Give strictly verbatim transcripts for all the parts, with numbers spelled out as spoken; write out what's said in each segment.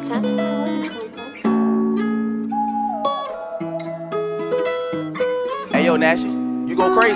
mindset. Hey yo, Nashy, you go crazy.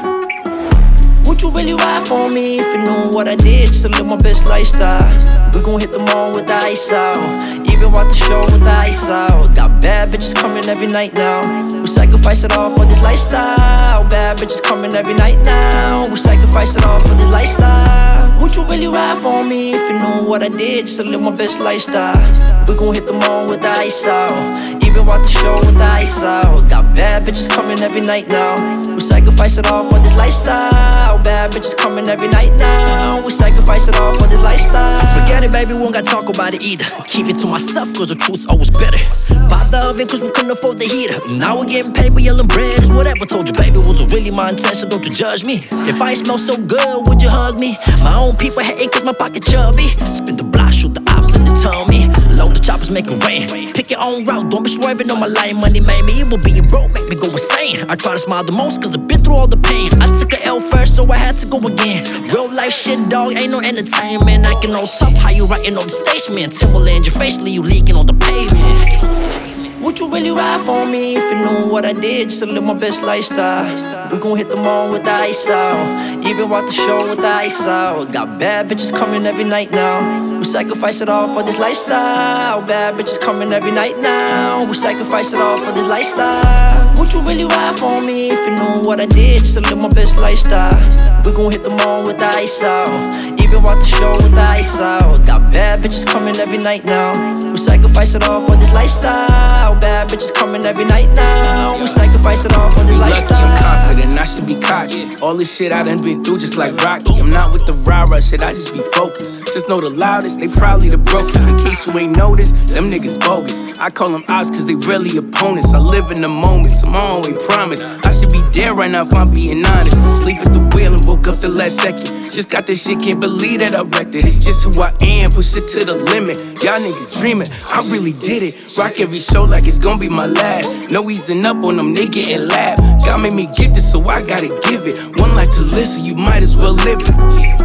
Would you really ride for me if you knew what I did just to live my best lifestyle? We gon' hit the mall with the ice out, even watch the show with the ice out. Got bad bitches coming every night now. We sacrifice it all for this lifestyle. Bad bitches coming every night now. We sacrifice it all for this lifestyle. Would you really ride for me if you knew what I did just to live my best lifestyle? We gon' hit the mall with the ice out, even watch the show with the ice out. Got bad bitches coming every night now. We sacrifice it all for this lifestyle. Bad bitches coming every night now. We sacrifice it all for this lifestyle. Forget it, baby, we won't gotta talk about it either. Keep it to myself, cause the truth's always better. Bought the oven cause we couldn't afford the heater. Now we're getting paid, but yelling bread is whatever. Told you, baby, wasn't really my intention, don't you judge me. If I smell so good, would you hug me? My own people hating cause my pocket chubby. Spin the block, shoot the ops and they tell me load the choppers, make it rain. Pick your own route, don't be swerving on my line. Money made me evil, being broke make me go insane. I try to smile the most cause I've been through all the pain. I took a L first, so I had to go again. Real life shit, dog, ain't no entertainment. Acting all tough, how you writing on the stage, man? Timberland, your face, leave you leaking on the pavement. Would you really ride for me if you knew what I did just to live my best lifestyle? We gon' hit the mall with the ice out, even watch the show with the ice out. Got bad bitches coming every night now. We sacrifice it all for this lifestyle. Bad bitches coming every night now. We sacrifice it all for this lifestyle. Would you really ride for me if you knew what I did just to live my best lifestyle? We gon' hit the mall with the ice out, even watch the show with the ice out. Got bad bitches coming every night now. We sacrifice it all for this lifestyle. Bad bitches coming every night now. We sacrifice it all for this lifestyle. Lucky, I'm confident, I should be cocky. All this shit I done been through just like Rocky. I'm not with the rah-rah shit, I just be focused. Just know the loudest, they probably the brokest. In case you ain't noticed, them niggas bogus. I call them ops cause they really opponents. I live in the moments, I'm always promise. I should be there right now if I'm being honest. Sleep at the wheel and woke up the last second. Just got this shit, can't believe that I wrecked it. It's just who I am, push it to the limit. Y'all niggas dreaming, I really did it. Rock every show like it's gonna be my last. No easing up on them, they getting laughed. God made me gifted, so I gotta give it. One life to live, so you might as well live it.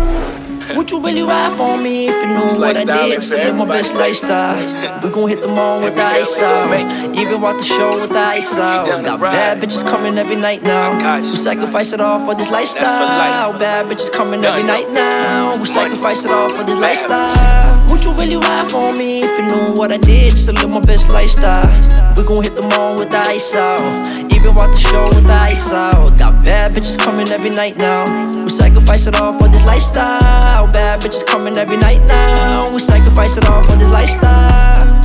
Would you really ride for me if you knew what I did just to live my best lifestyle? We gon' hit the mall with the ice out, even watch the show with the ice out. Got bad bitches coming every night now. We sacrifice it all for this lifestyle. Bad bitches coming every night now. We sacrifice it all for this lifestyle. Would you really ride for me if you knew what I did just to live my best lifestyle? We gon' hit the mall with the ice out, even watch the show with the ice out. Got bad bitches coming every night now. We sacrifice it all for this lifestyle. Bad bitches coming every night now. We sacrifice it all for this lifestyle.